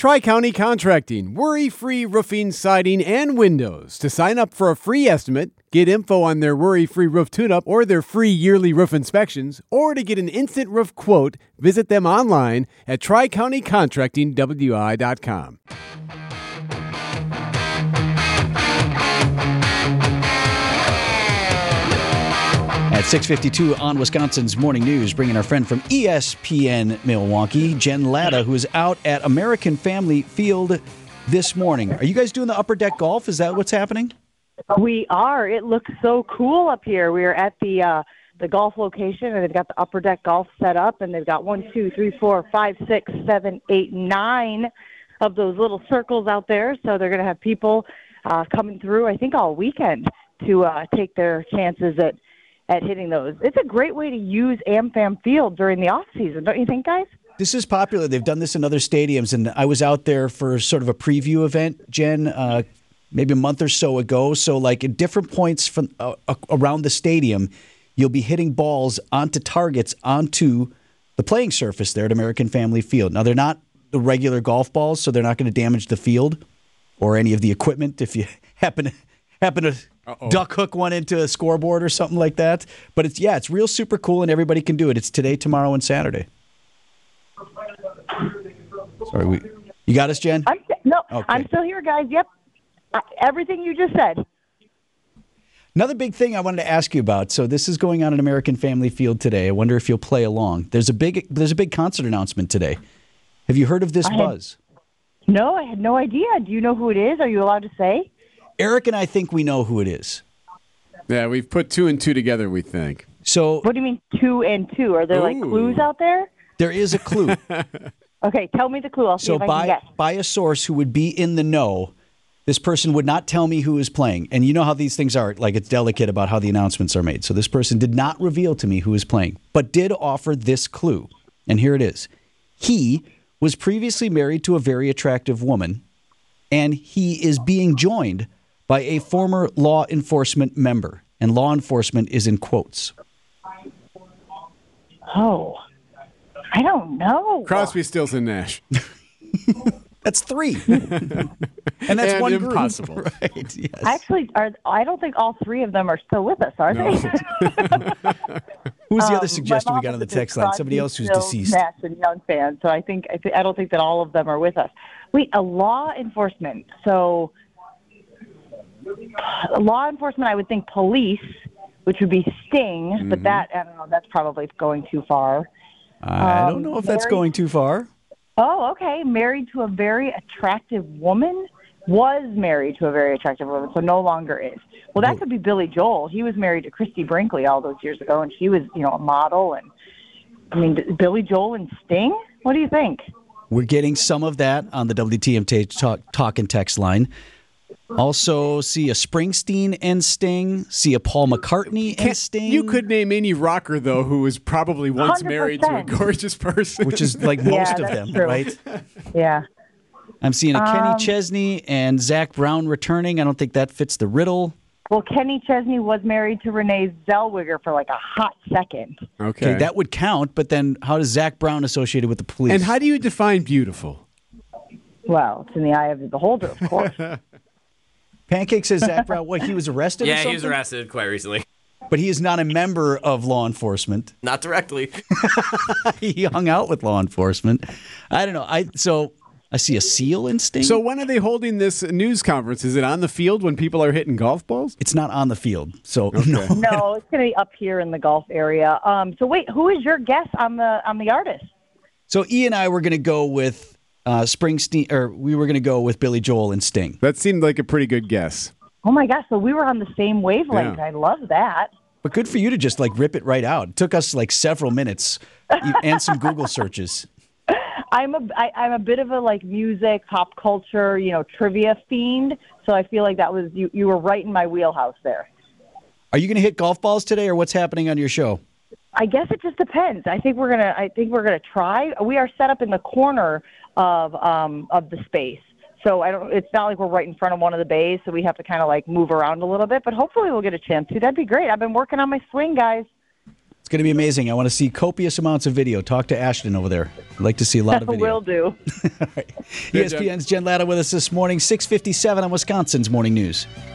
Tri-County Contracting, worry-free roofing, siding, and windows. To sign up for a free estimate, get info on their worry-free roof tune-up or their free yearly roof inspections, or to get an instant roof quote, visit them online at tricountycontractingwi.com. At 6:52 on Wisconsin's Morning News, bringing our friend from ESPN Milwaukee, Jen Latta, who is out at American Family Field this morning. Are you guys doing the upper deck golf? Is that what's happening? We are. It looks so cool up here. We are at the golf location, and they've got the upper deck golf set up, and they've got 1, 2, 3, 4, 5, 6, 7, 8, 9 of those little circles out there. So they're going to have people coming through, I think, all weekend to take their chances at hitting those. It's a great way to use AmFam Field during the off season, don't you think, guys? This is popular. They've done this in other stadiums, and I was out there for sort of a preview event, Jen, maybe a month or so ago. So, like at different points from around the stadium, you'll be hitting balls onto targets onto the playing surface there at American Family Field. Now, they're not the regular golf balls, so they're not going to damage the field or any of the equipment if you happen to duck hook one into a scoreboard or something like that. But it's real super cool, and everybody can do it. It's today, tomorrow, and Saturday. Sorry, you got us, Jen? Okay. I'm still here, guys. Yep. Everything you just said. Another big thing I wanted to ask you about. So this is going on at American Family Field today. I wonder if you'll play along. There's a big concert announcement today. Have you heard of this buzz? No, I had no idea. Do you know who it is? Are you allowed to say? Eric and I think we know who it is. Yeah, we've put 2 and 2 together, we think. So, what do you mean 2 and 2? Are there like clues out there? There is a clue. Okay, tell me the clue. I'll see if I can guess. By a source who would be in the know, this person would not tell me who is playing. And you know how these things are, like it's delicate about how the announcements are made. So this person did not reveal to me who is playing, but did offer this clue. And here it is. He was previously married to a very attractive woman, and he is being joined by a former law enforcement member. And law enforcement is in quotes. Oh, I don't know. Crosby, Stills, and Nash. That's 3. And that's one group. Impossible. Right, yes. Actually, I don't think all 3 of them are still with us, are they? Who was the other suggestion we got on the text line? Somebody else who's deceased. Nash and Young fan. So I don't think that all of them are with us. Wait, a law enforcement. So law enforcement, I would think police, which would be Sting, but that, I don't know, that's probably going too far. I don't know if that's going too far. Oh, okay. Married to a very attractive woman? Was married to a very attractive woman, so no longer is. Well, that could be Billy Joel. He was married to Christy Brinkley all those years ago, and she was, a model. And I mean, Billy Joel and Sting? What do you think? We're getting some of that on the WTMT talk and text line. Also, see a Springsteen and Sting. See a Paul McCartney and Sting. You could name any rocker, though, who was probably once 100%. married to a gorgeous person. Which is like most of them, true. right? Yeah. I'm seeing a Kenny Chesney and Zach Brown returning. I don't think that fits the riddle. Well, Kenny Chesney was married to Renee Zellweger for like a hot second. Okay. That would count, but then how does Zach Brown associated with the police? And how do you define beautiful? Well, it's in the eye of the beholder, of course. Pancake says Zach Brown, he was arrested or something? Yeah, he was arrested quite recently. But he is not a member of law enforcement. Not directly. He hung out with law enforcement. I don't know. I see a Seal in Sting. So when are they holding this news conference? Is it on the field when people are hitting golf balls? It's not on the field. So okay. No, it's going to be up here in the golf area. So wait, who is your guess on the artist? So E and I were going to go with Springsteen, or we were going to go with Billy Joel and Sting. That seemed like a pretty good guess. Oh my gosh, so we were on the same wavelength. Yeah. I love that. But good for you to just rip it right out. It took us several minutes and some Google searches. I'm a bit of a music, pop culture, trivia fiend. So I feel like that was you were right in my wheelhouse there. Are you going to hit golf balls today, or what's happening on your show? I guess it just depends. I think we're gonna try. We are set up in the corner of the space, so it's not like we're right in front of one of the bays, so we have to kind of move around a little bit. But hopefully we'll get a chance to. That'd be great. I've been working on my swing, guys. It's going to be amazing. I want to see copious amounts of video. Talk to Ashton over there. I'd like to see a lot of video. Will do. All right. ESPN's Jen Latta with us this morning, 6:57 on Wisconsin's Morning News.